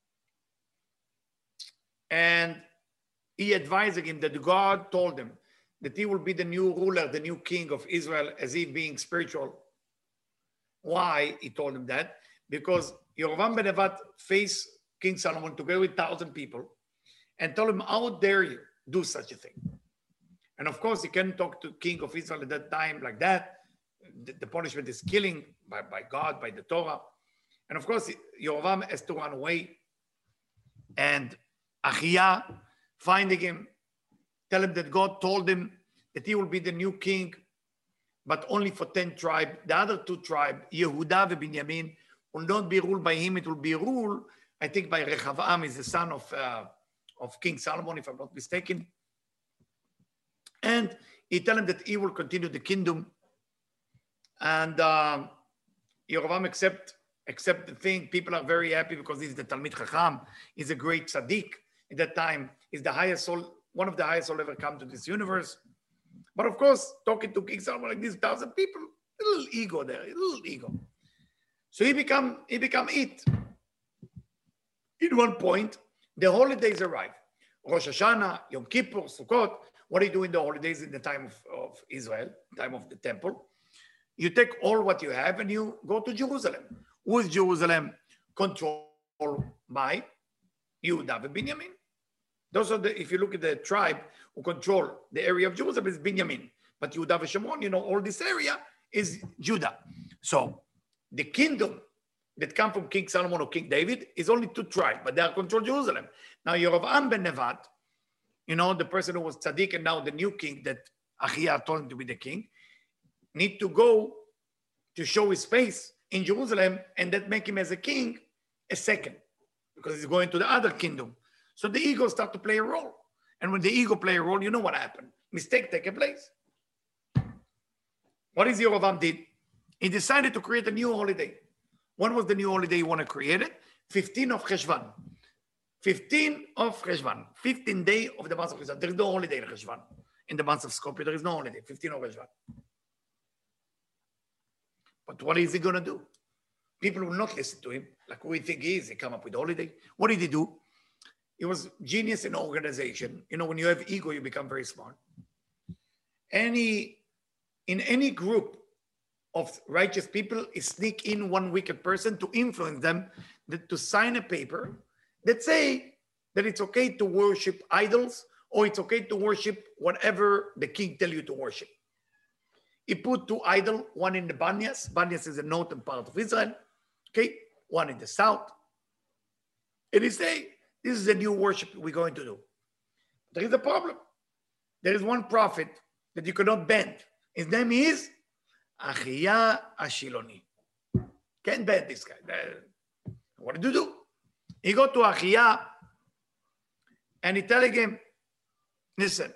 and he advised him that God told him that he will be the new ruler, the new king of Israel, as he being spiritual. Why he told him that? Because Yerovam ben Nevat faced King Solomon together with 1,000 people and told him, how dare you do such a thing? And of course, he can't talk to king of Israel at that time like that. The punishment is killing by God, by the Torah. And of course, Yerovam has to run away. And Achia, finding him, tell him that God told him that he will be the new king, but only for 10 tribes. The other 2 tribes, Yehuda and Binyamin, will not be ruled by him. It will be ruled, I think, by Rechavam, is the son of King Solomon, if I'm not mistaken. And he tell him that he will continue the kingdom. And Yerovam accept the thing. People are very happy because he's the Talmid Chacham. He's a great tzaddik. At that time, he's the highest soul, one of the highest soul ever come to this universe. But of course, talking to King Solomon like these 1,000 people, a little ego there, a little ego. So he become it. In one point, the holidays arrive. Rosh Hashanah, Yom Kippur, Sukkot. What do you do in the holidays in the time of Israel, time of the temple? You take all what you have and you go to Jerusalem. Who is Jerusalem controlled by? Yehuda and Binyamin. Those are if you look at the tribe who control the area of Jerusalem is Binyamin. But Yehuda and Shimon, all this area is Judah. So the kingdom that come from King Solomon or King David is only 2 tribes, but they are control Jerusalem. Now Yerovam ben Nevat, the person who was tzaddik and now the new king that Achia told him to be the king, need to go to show his face in Jerusalem, and that make him as a king a second, because he's going to the other kingdom. So the ego start to play a role. And when the ego play a role, you know what happened. Mistake take a place. What is Yerovam did? He decided to create a new holiday. When was the new holiday he want to create it? 15 of Cheshvan. 15 of Cheshvan. 15 day of the month of Cheshvan. There is no holiday in Cheshvan. In the month of Scorpio, there is no holiday. 15 of Cheshvan. But what is he going to do? People will not listen to him. Like who we think he is. He come up with a holiday. What did he do? He was genius in organization. When you have ego, you become very smart. In any group of righteous people, he sneak in one wicked person to influence them to sign a paper that say that it's okay to worship idols or it's okay to worship whatever the king tell you to worship. He put 2 idols, one in the Banyas. Banyas is the northern part of Israel. Okay, one in the south. And he say, this is a new worship we're going to do. There is a problem. There is one prophet that you cannot bend. His name is Achia Ashiloni. Can't bend this guy. What did you do? He go to Achia and he telling him, listen,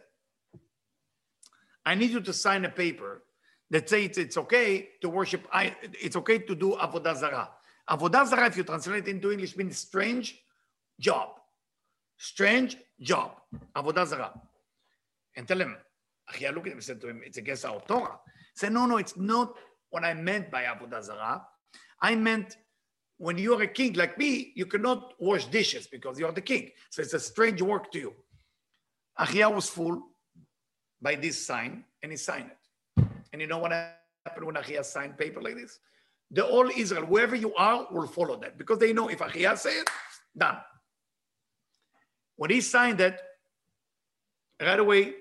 I need you to sign a paper that says it's okay to worship, it's okay to do Avodah Zarah. Avodah Zarah, if you translate it into English, means strange job. Strange job. Avodah Zarah. And tell him, Achia looked at him and said to him, it's against our Torah. He said, no, it's not what I meant by Avodah Zarah. I meant when you are a king like me, you cannot wash dishes because you are the king. So it's a strange work to you. Achia was fooled by this sign, and he signed it. And you know what happened when Achia signed paper like this? The whole Israel, wherever you are, will follow that because they know if Achia say it, done. When he signed it, right away,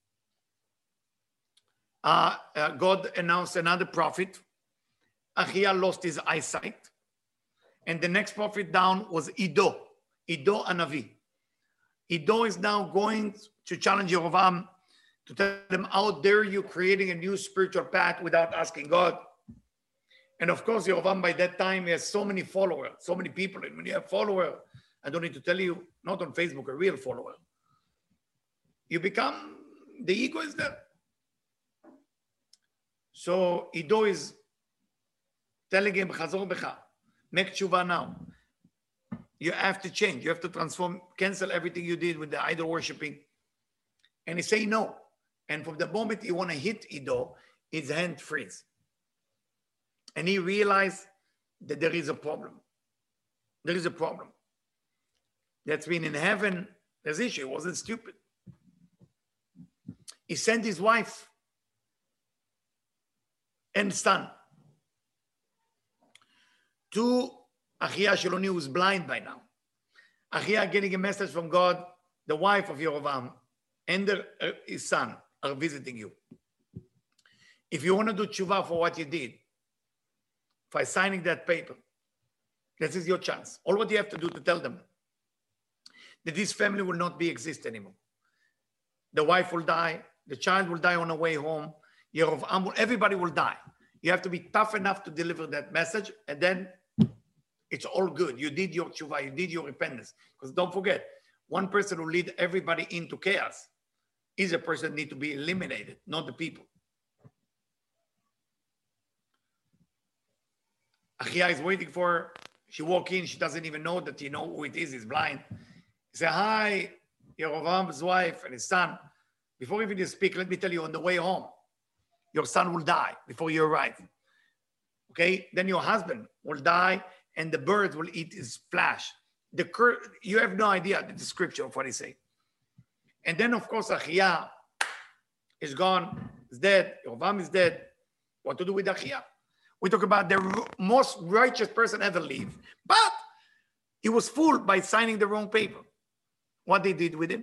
God announced another prophet. Achia lost his eyesight. And the next prophet down was Iddo Hanavi. Iddo is now going to challenge Yerovam to tell them, how dare you creating a new spiritual path without asking God? And of course, Yerovam by that time, he has so many followers, so many people. And when you have followers, I don't need to tell you, not on Facebook, a real follower. You become, the ego is there. So Iddo is telling him, Chazor Becha, make tshuva now. You have to change. You have to transform, cancel everything you did with the idol worshiping. And he say no. And from the moment he want to hit Iddo, his hand freeze. And he realized that there is a problem. There is a problem. That's been in heaven, there's issue. It wasn't stupid. He sent his wife and son to Achia Shiloni, who's blind by now. Achia getting a message from God, the wife of Yerovam and his son are visiting you. If you want to do tshuva for what you did, by signing that paper, this is your chance. All what you have to do to tell them that this family will not exist anymore. The wife will die, the child will die on the way home, Yerovam, everybody will die. You have to be tough enough to deliver that message, and then it's all good. You did your tshuva, you did your repentance. Because don't forget, one person who lead everybody into chaos is a person that needs to be eliminated, not the people. Achia is waiting for her. She walk in, she doesn't even know that who it is, he's blind. He say, hi, Yerovam's wife and his son. Before even you speak, let me tell you, on the way home, your son will die before you arrive. Okay? Then your husband will die and the birds will eat his flesh. You have no idea the description of what he say. And then, of course, Achia is gone, is dead. Yerovam is dead. What to do with Achia? We talk about the most righteous person ever lived. But he was fooled by signing the wrong paper. What they did with him?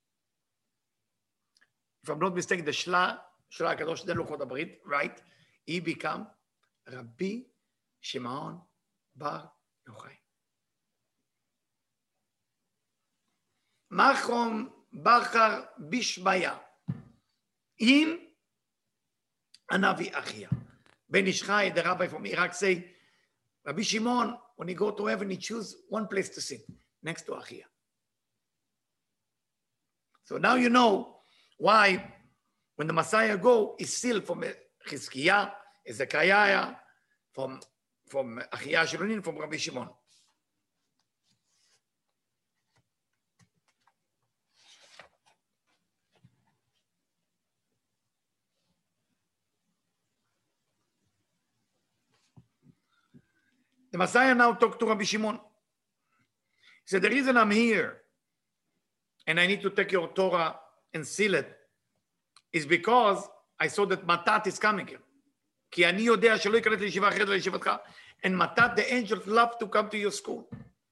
If I'm not mistaken, the Shla HaKadosh, the Luchot HaBrit, right? He became Rabbi Shimon Bar Yochai. Machom Bachar Bishmaya. Im Hanavi Achia. Ben Ishchai, the rabbi from Iraq, say, Rabbi Shimon, when he go to heaven, he choose one place to sit, next to Achia. So now you know why when the Messiah go, he's still from Chizkiah, Ezekiah, from Achia Shilonin, from Rabbi Shimon. The Messiah now talked to Rabbi Shimon. He said, the reason I'm here and I need to take your Torah and seal it is because I saw that Matat is coming here. כי אני יודע שלא ייכנס לישיבה אחרת לישיבתך. And Matat, the angels, love to come to your school.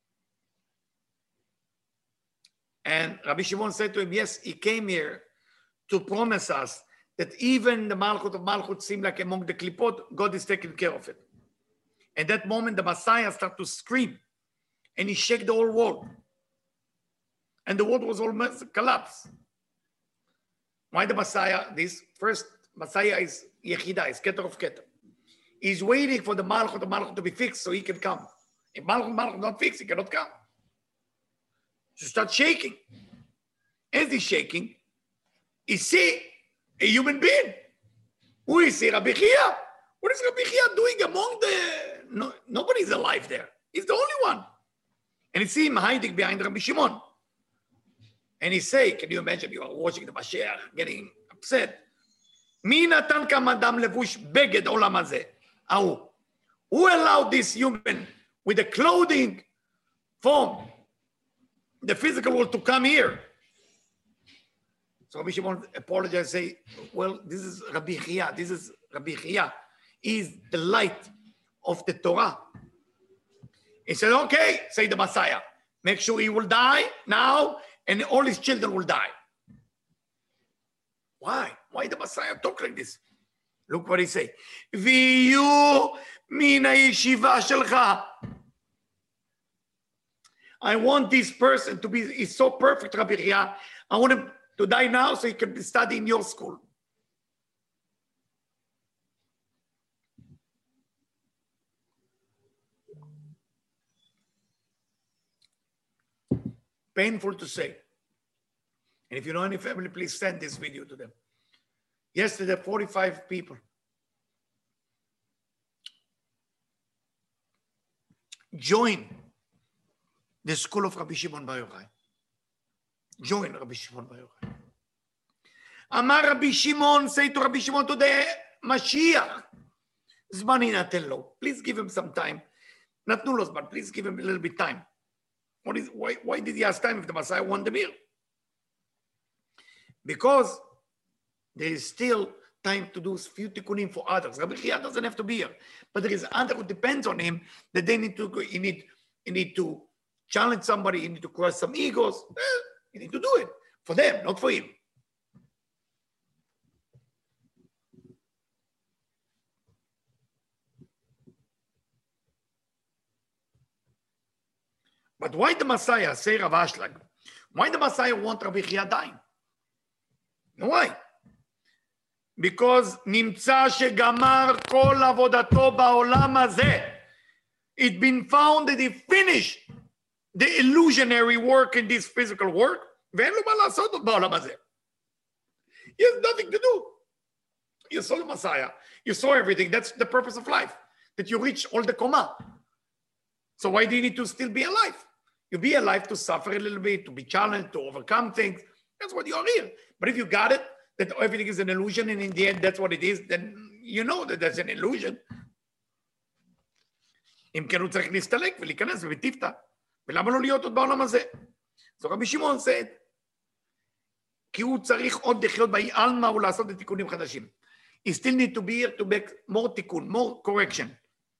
And Rabbi Shimon said to him, yes, he came here to promise us that even the Malchut of Malchut seemed like among the Klipot, God is taking care of it. At that moment, the Messiah started to scream and he shook the whole world. And the world was almost collapsed. Why the Messiah? This first Messiah is Yechida, is Keter of Keter. He's waiting for the Malchut to be fixed so he can come. If Malchut not fixed, he cannot come. So start shaking. As he's shaking, he see a human being. Who is he? Rabbi Chia. What is Rabbi Chia doing among the... No, nobody Nobody's alive there. He's the only one. And you see him hiding behind Rabbi Shimon. And he say, can you imagine, you are watching the Mashiach getting upset. מי נתן כמה אדם לבוש בגד עולם הזה? ההוא. Who allowed this human with the clothing from the physical world to come here? So Rabbi Shimon apologized, say, well, this is Rabbi Chia. This is Rabbi Chia. He's the light of the Torah. He said, okay, say the Messiah. Make sure he will die now and all his children will die. Why? Why the Messiah talk like this? Look what he say. ויהיו מן הישיבה שלך. I want this person to be, he's so perfect, Rabbi Chia. I want him to die now so he can study in your school. Painful to say. And if you know any family, please send this video to them. Yesterday, 45 people joined the school of Rabbi Shimon Bar Yochai. Join Rabbi Shimon Bar Yochai. Amar Rabbi Shimon, say to Rabbi Shimon today, Mashiach, זמן יינתן לו. Please give him some time. נתנו לו זמן, please give him a little bit time. Why did he ask time if the Messiah won the meal? Because there is still time to do few tikkunim for others. Rabbi Chia doesn't have to be here, but there is other who depends on him that they need to. He need to challenge somebody. He need to crush some egos. You need to do it for them, not for him. But why the Messiah, say Rav Ashlag, why the Messiah want Rabbi Chia dying? Why? Because נמצא שגמר כל עבודתו בעולם הזה. It's been found that he finished the illusionary work in this physical work. ואין לו מה לעשות עוד בעולם הזה. He has nothing to do. You saw the Messiah. You saw everything. That's the purpose of life. That you reach all the Koma. So why do you need to still be alive? You be alive to suffer a little bit, to be challenged, to overcome things. That's what you are here. But if you got it, that everything is an illusion, and in the end, that's what it is, then you know that that's an illusion. אם כן הוא צריך להסתלק ולהיכנס ובטיפתא. ולמה לא להיות עוד בעולם הזה? So רבי שמעון said, כי הוא צריך עוד לחיות באי עלמא ולעשות את תיקונים חדשים. He still need to be here to make more תיקון, more correction.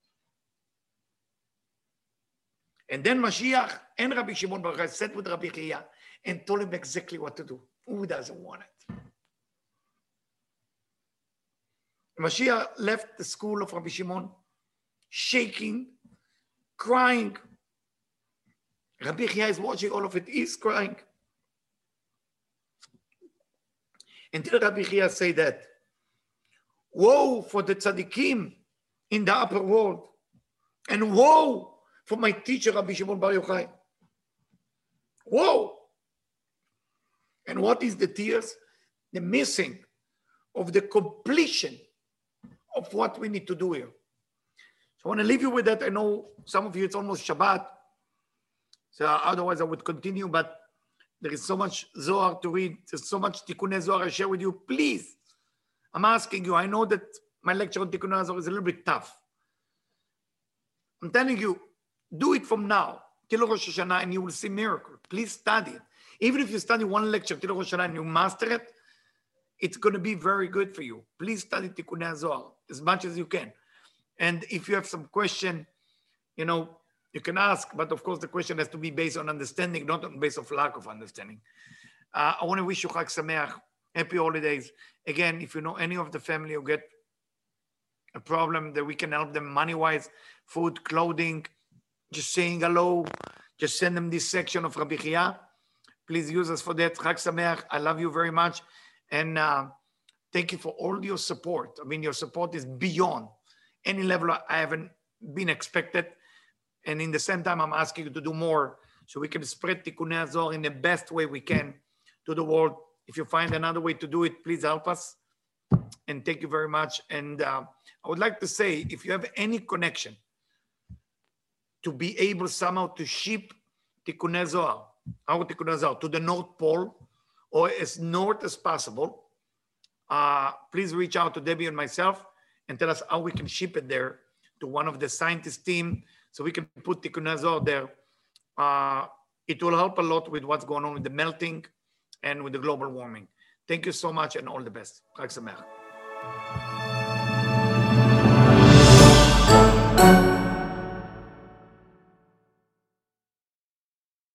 And then Mashiach and Rabbi Shimon Bar Yochai sat with Rabbi Chia and told him exactly what to do. Who doesn't want it? Mashiach left the school of Rabbi Shimon, shaking, crying. Rabbi Chia is watching all of it. He's crying. Until Rabbi Chia say that, woe for the tzaddikim in the upper world, and woe for my teacher Rabbi Shimon Bar Yochai. Woe! And what is the tears? The missing of the completion of what we need to do here. So I want to leave you with that. I know some of you, it's almost Shabbat. So otherwise I would continue, but there is so much Zohar to read. There's so much Tikkunei Zohar I share with you. Please, I'm asking you. I know that my lecture on Tikkunei Zohar is a little bit tough. I'm telling you, do it from now till Rosh Hashanah and you will see miracle. Please study it. Even if you study one lecture till Rosh Hashanah and you master it, it's going to be very good for you. Please study Tikkunei Zohar as much as you can. And if you have some question, you know, you can ask, but of course the question has to be based on understanding, not on base of lack of understanding. I want to wish you Chag Sameach, happy holidays. Again, if you know any of the family who get a problem that we can help them money-wise, food, clothing, just saying hello, just send them this section of Rabbi Chia. Please use us for that. Chag Sameach. I love you very much. And thank you for all your support. I mean, your support is beyond any level I haven't been expected. And in the same time, I'm asking you to do more so we can spread Tikkunei Zohar in the best way we can to the world. If you find another way to do it, please help us. And thank you very much. And I would like to say, if you have any connection to be able somehow to ship Tikkunei Zohar, our Tikkunei Zohar, to the North Pole or as north as possible, please reach out to Debbie and myself and tell us how we can ship it there to one of the scientist team so we can put Tikkunei Zohar there. It will help a lot with what's going on with the melting and with the global warming. Thank you so much and all the best. Chag Sameach.